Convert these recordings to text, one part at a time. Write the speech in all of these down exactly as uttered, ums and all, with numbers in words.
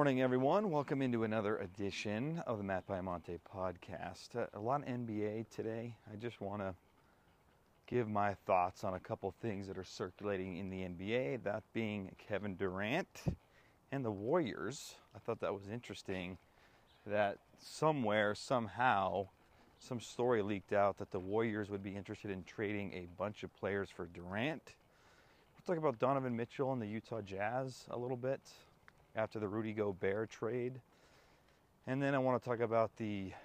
morning, everyone. Welcome into another edition of the Matt Baiamonte podcast. Uh, a lot of N B A today. I just want to give my thoughts on a couple things that are circulating in the N B A, that being Kevin Durant and the Warriors. I thought that was interesting that somewhere, somehow, some story leaked out that the Warriors would be interested in trading a bunch of players for Durant. We'll talk about Donovan Mitchell and the Utah Jazz a little bit after the Rudy Gobert trade. And then I want to talk about the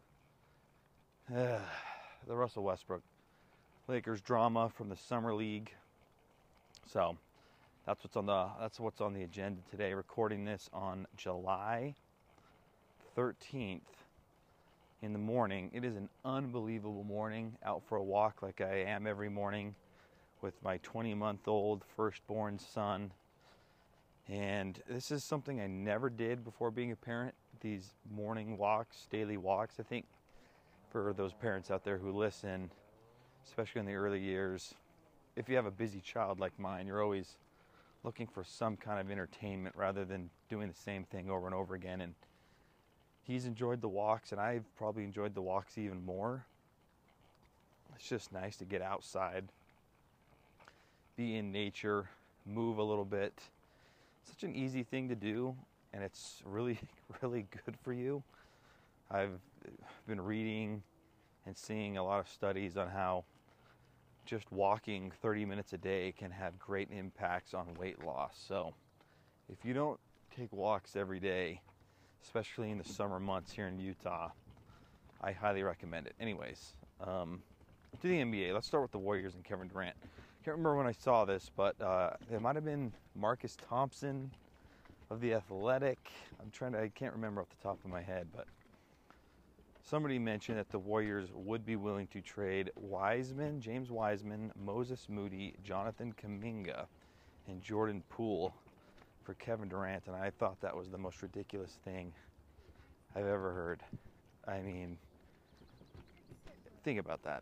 uh, the Russell Westbrook Lakers drama from the Summer League. So that's what's on the that's what's on the agenda today. Recording this on July thirteenth in the morning. It is an unbelievable morning. Out for a walk like I am every morning with my twenty-month-old firstborn son. And this is something I never did before being a parent, these morning walks, daily walks. I think for those parents out there who listen, especially in the early years, if you have a busy child like mine, you're always looking for some kind of entertainment rather than doing the same thing over and over again. And he's enjoyed the walks, and I've probably enjoyed the walks even more. It's just nice to get outside, be in nature, move a little bit. Such an easy thing to do, and it's really, really good for you. I've been reading and seeing a lot of studies on how just walking thirty minutes a day can have great impacts on weight loss. So if you don't take walks every day, especially in the summer months here in Utah, I highly recommend it. Anyways, um, to the N B A, let's start with the Warriors and Kevin Durant. Can't remember when I saw this, but uh, it might have been Marcus Thompson of The Athletic. I'm trying to, I can't remember off the top of my head, but somebody mentioned that the Warriors would be willing to trade Wiseman, James Wiseman, Moses Moody, Jonathan Kuminga, and Jordan Poole for Kevin Durant, and I thought that was the most ridiculous thing I've ever heard. I mean, think about that.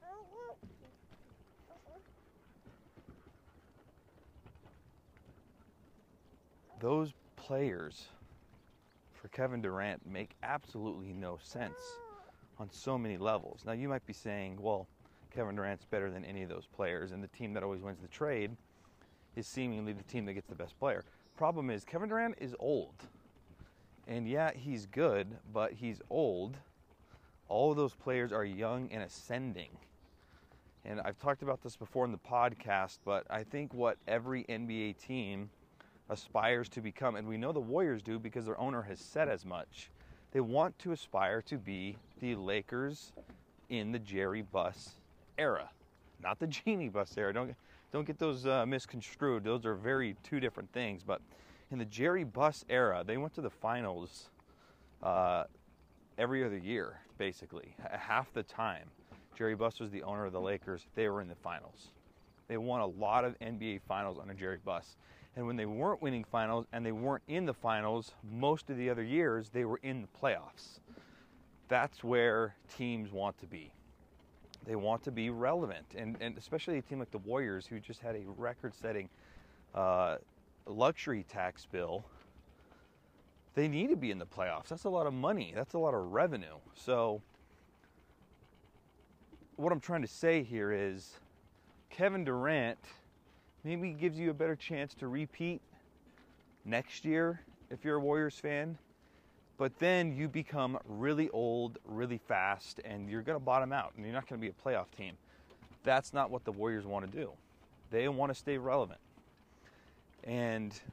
Those players for Kevin Durant make absolutely no sense on so many levels. Now, you might be saying, well, Kevin Durant's better than any of those players, and the team that always wins the trade is seemingly the team that gets the best player. Problem is, Kevin Durant is old. And yeah, he's good, but he's old. All of those players are young and ascending. And I've talked about this before in the podcast, but I think what every N B A team aspires to become, and we know the Warriors do because their owner has said as much, they want to aspire to be the Lakers in the Jerry Buss era, not the Jeanie Buss era. Don't don't get those uh, misconstrued. Those are very two different things. But in the Jerry Buss era, they went to the finals uh, every other year, basically. Half the time Jerry Buss was the owner of the Lakers, they were in the finals. They won a lot of N B A finals under Jerry Buss. And when they weren't winning finals and they weren't in the finals, most of the other years, they were in the playoffs. That's where teams want to be. They want to be relevant. And, and especially a team like the Warriors, who just had a record-setting uh, luxury tax bill, they need to be in the playoffs. That's a lot of money. That's a lot of revenue. So what I'm trying to say here is Kevin Durant maybe gives you a better chance to repeat next year if you're a Warriors fan. But then you become really old, really fast, and you're going to bottom out, and you're not going to be a playoff team. That's not what the Warriors want to do. They want to stay relevant. And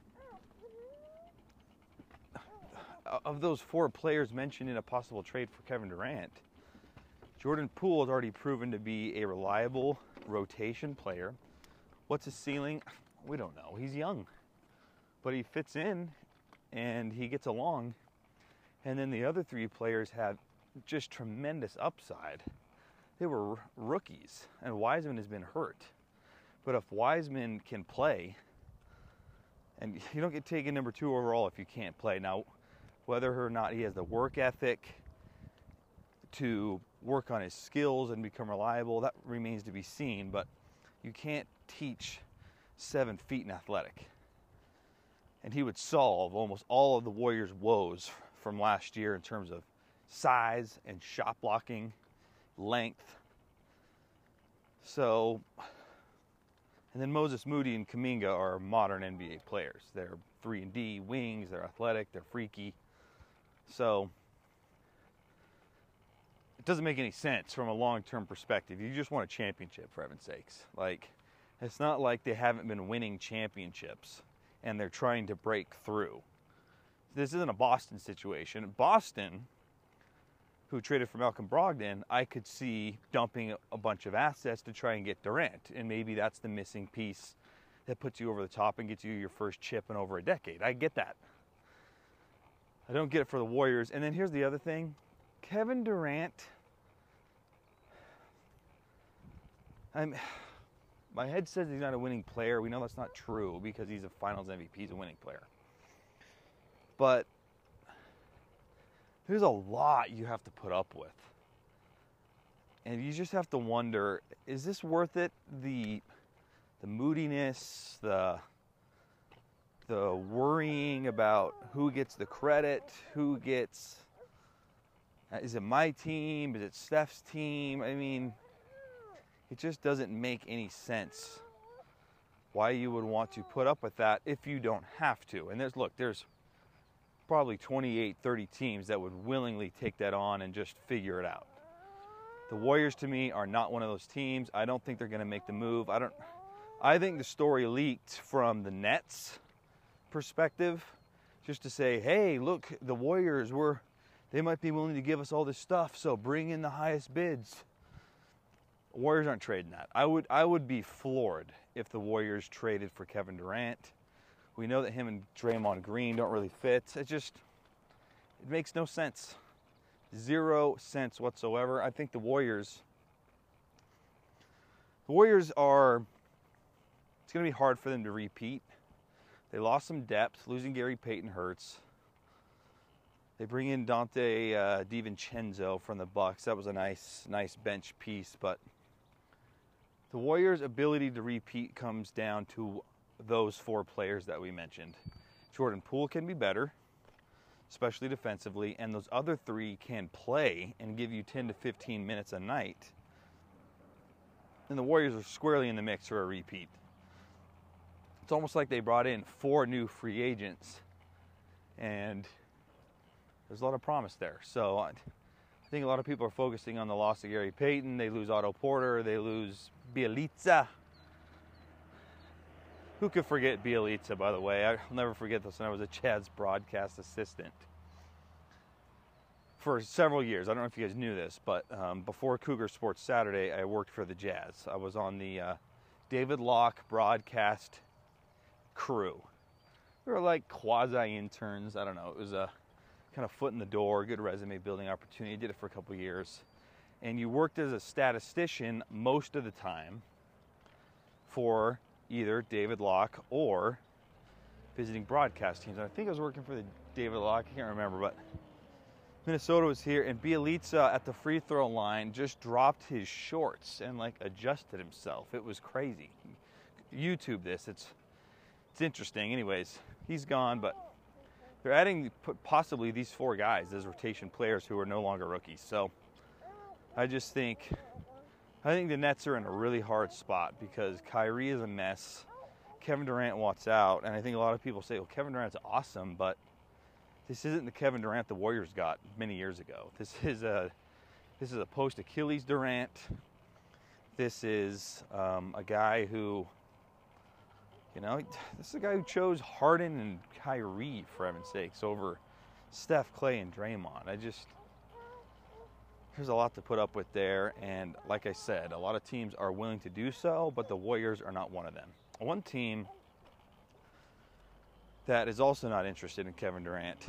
of those four players mentioned in a possible trade for Kevin Durant, Jordan Poole has already proven to be a reliable rotation player. What's his ceiling? We don't know. He's young. But he fits in, and he gets along. And then the other three players have just tremendous upside. They were rookies, and Wiseman has been hurt. But if Wiseman can play, and you don't get taken number two overall if you can't play. Now, whether or not he has the work ethic to work on his skills and become reliable, that remains to be seen. But you can't teach seven feet in athletic. and he would solve almost all of the Warriors' woes from last year in terms of size and shot blocking, length. So, and then Moses Moody and Kuminga are modern N B A players. They're three and D wings, they're athletic, they're freaky. So, it doesn't make any sense from a long-term perspective. You just want a championship, for heaven's sakes. Like, it's not like they haven't been winning championships and they're trying to break through. This isn't a Boston situation. Boston, who traded for Malcolm Brogdon, I could see dumping a bunch of assets to try and get Durant. And maybe that's the missing piece that puts you over the top and gets you your first chip in over a decade. I get that. I don't get it for the Warriors. And then here's the other thing. Kevin Durant, I'm, my head says he's not a winning player. We know that's not true because he's a Finals M V P. He's a winning player. But there's a lot you have to put up with. And you just have to wonder, is this worth it? The the moodiness, the the worrying about who gets the credit, who gets, is it my team? Is it Steph's team? I mean, it just doesn't make any sense why you would want to put up with that if you don't have to. And there's, look, there's probably twenty-eight, thirty teams that would willingly take that on and just figure it out. The Warriors, to me, are not one of those teams. I don't think they're going to make the move. I don't. I think the story leaked from the Nets' perspective, just to say, hey, look, the Warriors were, they might be willing to give us all this stuff, so bring in the highest bids. Warriors aren't trading that. I would, I would be floored if the Warriors traded for Kevin Durant. We know that him and Draymond Green don't really fit. It just, it makes no sense. Zero sense whatsoever. I think the Warriors, the Warriors are, it's going to be hard for them to repeat. They lost some depth. Losing Gary Payton hurts. They bring in Dante uh, DiVincenzo from the Bucks. That was a nice, nice bench piece. But the Warriors' ability to repeat comes down to those four players that we mentioned. Jordan Poole can be better, especially defensively, and those other three can play and give you ten to fifteen minutes a night. And the Warriors are squarely in the mix for a repeat. It's almost like they brought in four new free agents, and there's a lot of promise there. So I think a lot of people are focusing on the loss of Gary Payton. They lose Otto Porter. They lose Bjelica. Who could forget Bjelica, by the way? I'll never forget this when I was a Jazz broadcast assistant for several years. I don't know if you guys knew this, but um, before Cougar Sports Saturday, I worked for the Jazz. I was on the uh, David Locke broadcast crew. We were like quasi-interns. I don't know. It was a kind of foot in the door, good resume building opportunity. Did it for a couple of years. And you worked as a statistician most of the time for either David Locke or visiting broadcast teams. And I think I was working for the David Locke, I can't remember, but Minnesota was here, and Bjelica at the free throw line just dropped his shorts and like adjusted himself. It was crazy. YouTube this, it's it's interesting. Anyways, he's gone, but they're adding possibly these four guys as rotation players who are no longer rookies. So I just think I think the Nets are in a really hard spot because Kyrie is a mess. Kevin Durant wants out, and I think a lot of people say, well, Kevin Durant's awesome, but this isn't the Kevin Durant the Warriors got many years ago. This is a this is a post-Achilles Durant. This is um, a guy who, you know, this is a guy who chose Harden and Kyrie, for heaven's sakes, over Steph, Clay, and Draymond. I just, there's a lot to put up with there, and like I said, a lot of teams are willing to do so, but the Warriors are not one of them. One team that is also not interested in Kevin Durant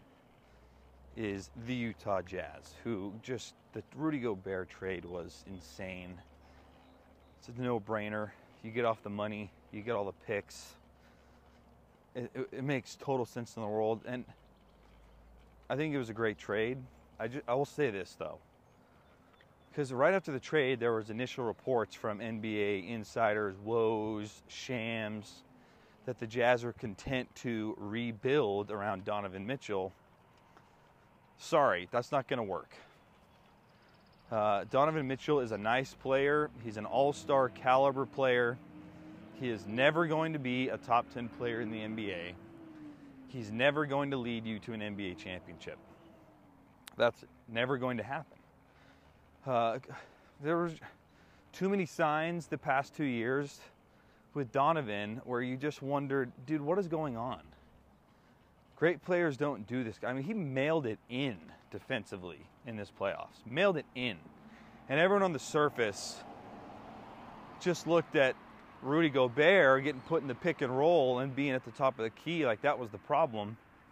is the Utah Jazz, who just, the Rudy Gobert trade was insane. It's a no-brainer. You get off the money, you get all the picks. It, it, it makes total sense in the world, and I think it was a great trade. I, just, I will say this, though. Because right after the trade, there was initial reports from N B A insiders, Woj, Shams, that the Jazz are content to rebuild around Donovan Mitchell, sorry, that's not going to work. Uh, Donovan Mitchell is a nice player. He's an all-star caliber player. He is never going to be a top ten player in the N B A. He's never going to lead you to an N B A championship. That's never going to happen. Uh, there was too many signs the past two years with Donovan where you just wondered, dude, what is going on? Great players don't do this. I mean, he mailed it in defensively in this playoffs. Mailed it in. And everyone on the surface just looked at Rudy Gobert getting put in the pick and roll and being at the top of the key like that was the problem.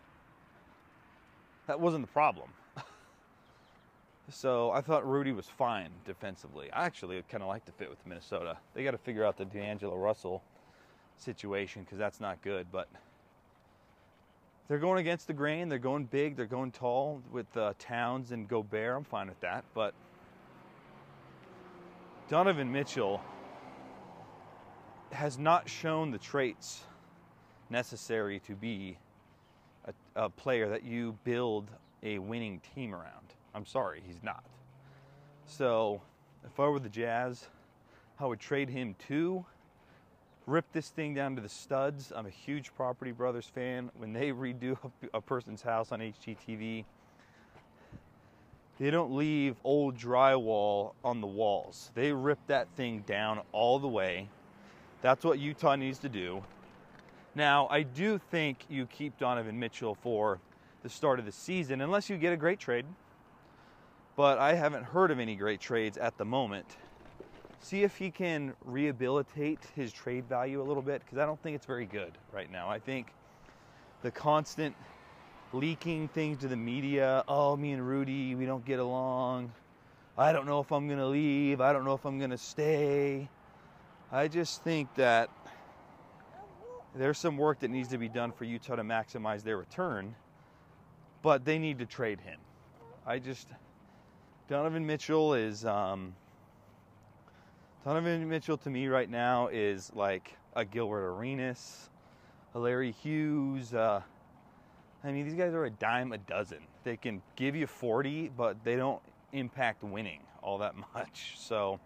That wasn't the problem. So I thought Rudy was fine defensively. I actually kind of like the fit with Minnesota. They got to figure out the D'Angelo Russell situation because that's not good. But they're going against the grain. They're going big. They're going tall with uh, Towns and Gobert. I'm fine with that. But Donovan Mitchell has not shown the traits necessary to be a, a player that you build a winning team around. I'm sorry, he's not. So if I were the Jazz, I would trade him too. Rip this thing down to the studs. I'm a huge Property Brothers fan. When they redo a, a person's house on H G T V, they don't leave old drywall on the walls. They rip that thing down all the way. That's what Utah needs to do. Now, I do think you keep Donovan Mitchell for the start of the season, unless you get a great trade. But I haven't heard of any great trades at the moment. See if he can rehabilitate his trade value a little bit, because I don't think it's very good right now. I think the constant leaking things to the media, oh, me and Rudy, we don't get along. I don't know if I'm going to leave. I don't know if I'm going to stay. I just think that there's some work that needs to be done for Utah to maximize their return, but they need to trade him. I just... Donovan Mitchell is, um, Donovan Mitchell to me right now is like a Gilbert Arenas, a Larry Hughes. Uh, I mean, these guys are a dime a dozen. They can give you forty, but they don't impact winning all that much. So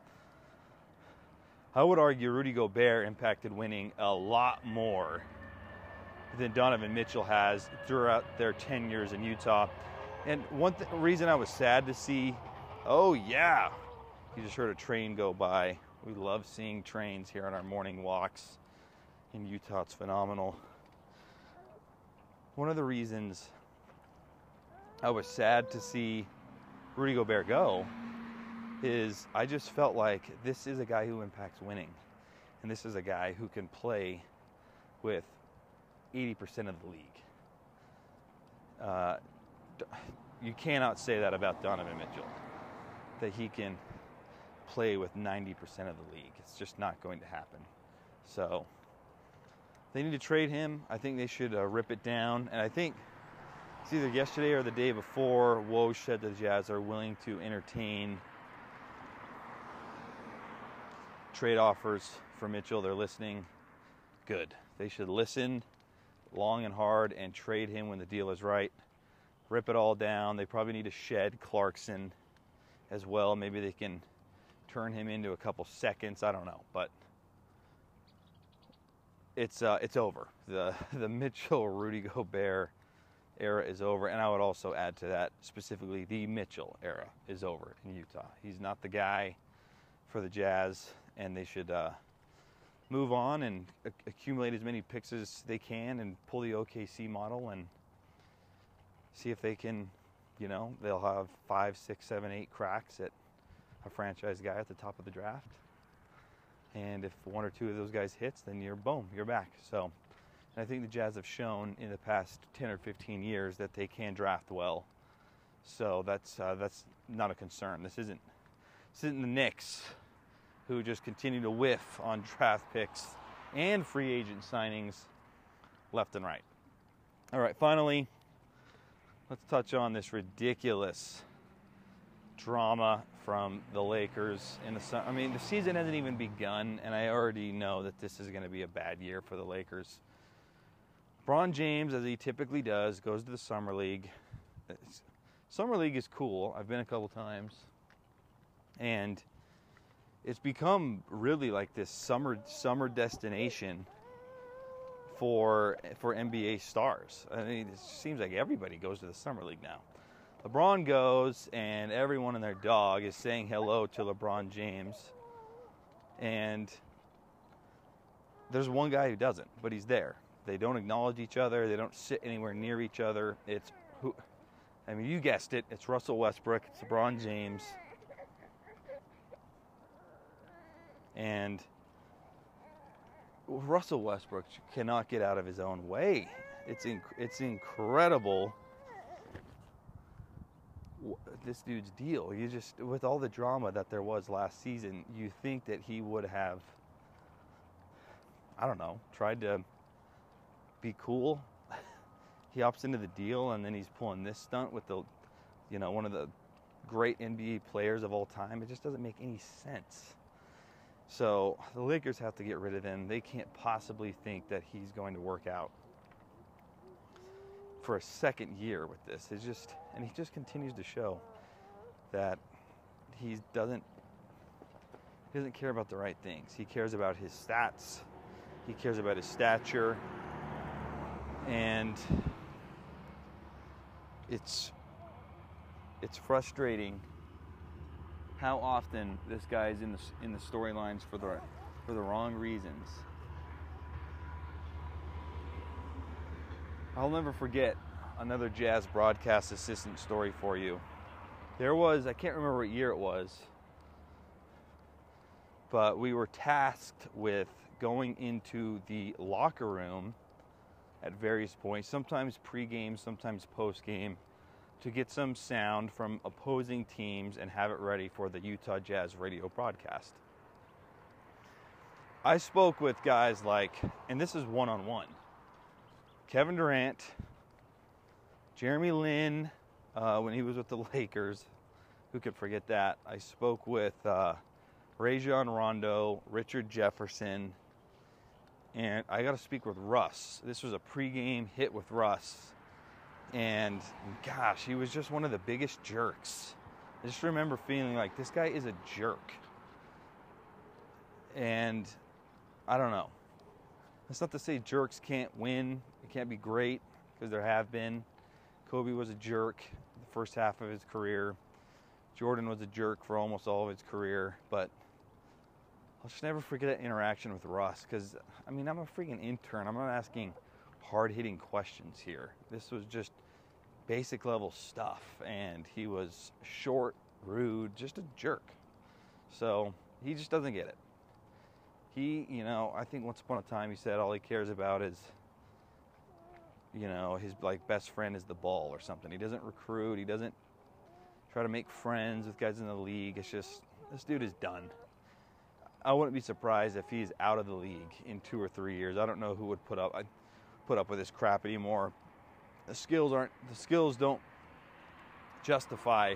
I would argue Rudy Gobert impacted winning a lot more than Donovan Mitchell has throughout their ten years in Utah. And one th- reason I was sad to see, oh yeah, you just heard a train go by. We love seeing trains here on our morning walks in Utah. It's phenomenal. One of the reasons I was sad to see Rudy Gobert go is I just felt like this is a guy who impacts winning. And this is a guy who can play with eighty percent of the league. Uh, you cannot say that about Donovan Mitchell, that he can play with ninety percent of the league. It's just not going to happen. So they need to trade him. I think they should uh, rip it down. And I think it's either yesterday or the day before, Woj said the Jazz are willing to entertain trade offers for Mitchell. They're listening. Good. They should listen long and hard and trade him when the deal is right. Rip it all down. They probably need to shed Clarkson as well. Maybe they can turn him into a couple seconds. I don't know, but it's uh, it's over. The the Mitchell Rudy Gobert era is over, and I would also add to that specifically the Mitchell era is over in Utah. He's not the guy for the Jazz, and they should uh, move on and a- accumulate as many picks as they can and pull the O K C model and see if they can, you know, they'll have five, six, seven, eight cracks at a franchise guy at the top of the draft. And if one or two of those guys hits, then you're boom, you're back. So I think the Jazz have shown in the past ten or fifteen years that they can draft well. So that's uh, that's not a concern. This isn't this isn't the Knicks, who just continue to whiff on draft picks and free agent signings left and right. All right, finally, let's touch on this ridiculous drama from the Lakers in the sun. I mean, the season hasn't even begun, and I already know that this is going to be a bad year for the Lakers. LeBron James, as he typically does, goes to the Summer League. It's, Summer League is cool. I've been a couple times. And it's become really like this summer summer destination for for N B A stars. I mean, it seems like everybody goes to the Summer League now. LeBron goes, and everyone and their dog is saying hello to LeBron James. And there's one guy who doesn't, but he's there. They don't acknowledge each other. They don't sit anywhere near each other. It's who? I mean, you guessed it. It's Russell Westbrook. It's LeBron James. And Russell Westbrook cannot get out of his own way. It's inc- it's incredible. This dude's deal. You just, with all the drama that there was last season, you think that he would have, I don't know, tried to be cool. He opts into the deal, and then he's pulling this stunt with the, you know, one of the great N B A players of all time. It just doesn't make any sense. So the Lakers have to get rid of him. They can't possibly think that he's going to work out for a second year with this. It's just, and he just continues to show that he doesn't he doesn't care about the right things. He cares about his stats. He cares about his stature. And it's it's frustrating how often this guy is in the in the storylines for the for the wrong reasons. I'll never forget another Jazz broadcast assistant story for you. There was, I can't remember what year it was, but we were tasked with going into the locker room at various points, sometimes pregame, sometimes postgame, to get some sound from opposing teams and have it ready for the Utah Jazz radio broadcast. I spoke with guys like, and this is one-on-one, Kevin Durant, Jeremy Lin, uh, when he was with the Lakers, who could forget that? I spoke with uh, Rajon Rondo, Richard Jefferson, and I got to speak with Russ. This was a pregame hit with Russ. And gosh, he was just one of the biggest jerks. I just remember feeling like this guy is a jerk. And I don't know. That's not to say jerks can't win. It can't be great, because there have been. Kobe was a jerk the first half of his career. Jordan was a jerk for almost all of his career. But I'll just never forget that interaction with Russ, because, I mean, I'm a freaking intern. I'm not asking hard-hitting questions here. This was just basic level stuff, and he was short, rude, just a jerk. So he just doesn't get it. He, you know, I think once upon a time he said all he cares about is, you know, his like best friend is the ball or something. He doesn't recruit. He doesn't try to make friends with guys in the league. It's just, this dude is done. I wouldn't be surprised if he's out of the league in two or three years. I don't know who would put up I'd put up with his crap anymore. The skills aren't the skills don't justify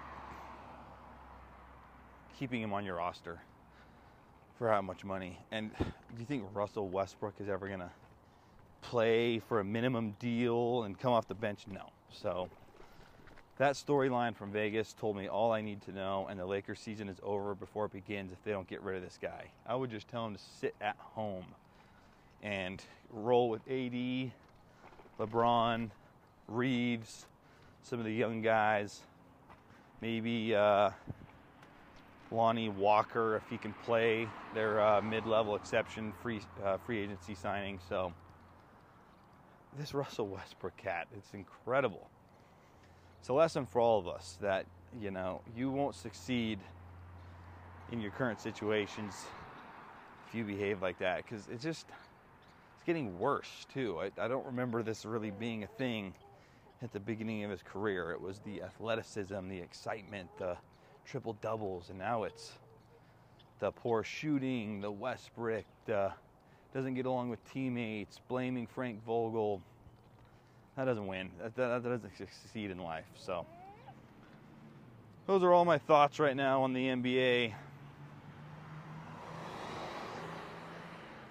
keeping him on your roster for how much money. And do you think Russell Westbrook is ever gonna play for a minimum deal and come off the bench? No. So that storyline from Vegas told me all I need to know, and the Lakers season is over before it begins if they don't get rid of this guy. I would just tell him to sit at home and roll with A D, LeBron, Reeves, some of the young guys, maybe uh, Lonnie Walker if he can play, their uh, mid-level exception free uh, free agency signing. So this Russell Westbrook cat, it's incredible. It's a lesson for all of us that, you know, you won't succeed in your current situations if you behave like that, because it's just, it's getting worse too. I, I don't remember this really being a thing at the beginning of his career. It was the athleticism, the excitement, the triple doubles, and now it's the poor shooting, the Westbrook, the doesn't get along with teammates, blaming Frank Vogel. That doesn't win. That, that, that doesn't succeed in life. So those are all my thoughts right now on the N B A.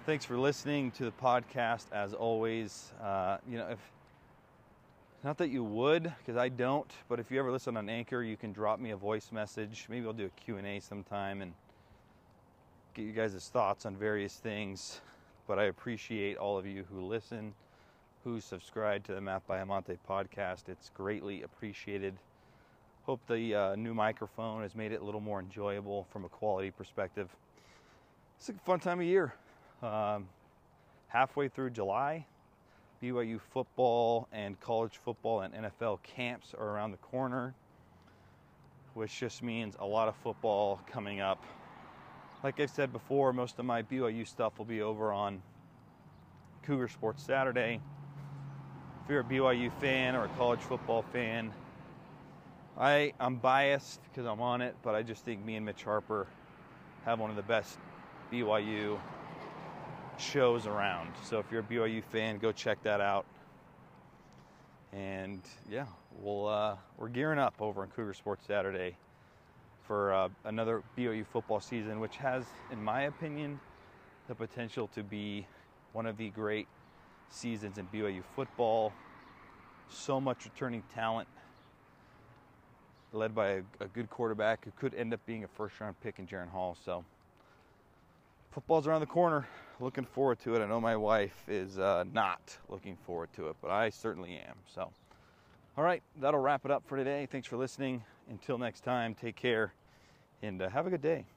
Thanks for listening to the podcast, as always. Uh, you know, if not that you would, because I don't, but if you ever listen on Anchor, you can drop me a voice message. Maybe I'll do a Q and A sometime and get you guys' thoughts on various things. But I appreciate all of you who listen, who subscribe to the Matt Baiamonte podcast. It's greatly appreciated. Hope the uh, new microphone has made it a little more enjoyable from a quality perspective. It's a fun time of year. Um, halfway through July, B Y U football and college football and N F L camps are around the corner, which just means a lot of football coming up. Like I said before, most of my B Y U stuff will be over on Cougar Sports Saturday. If you're a B Y U fan or a college football fan, I, I'm biased because I'm on it, but I just think me and Mitch Harper have one of the best B Y U shows around. So if you're a B Y U fan, go check that out. And yeah, we'll uh, we're gearing up over on Cougar Sports Saturday for uh, another B Y U football season, which has, in my opinion, the potential to be one of the great seasons in B Y U football. So much returning talent, led by a, a good quarterback who could end up being a first-round pick in Jaren Hall. So football's around the corner. Looking forward to it. I know my wife is uh, not looking forward to it, but I certainly am. So, all right, that'll wrap it up for today. Thanks for listening. Until next time, take care and uh, have a good day.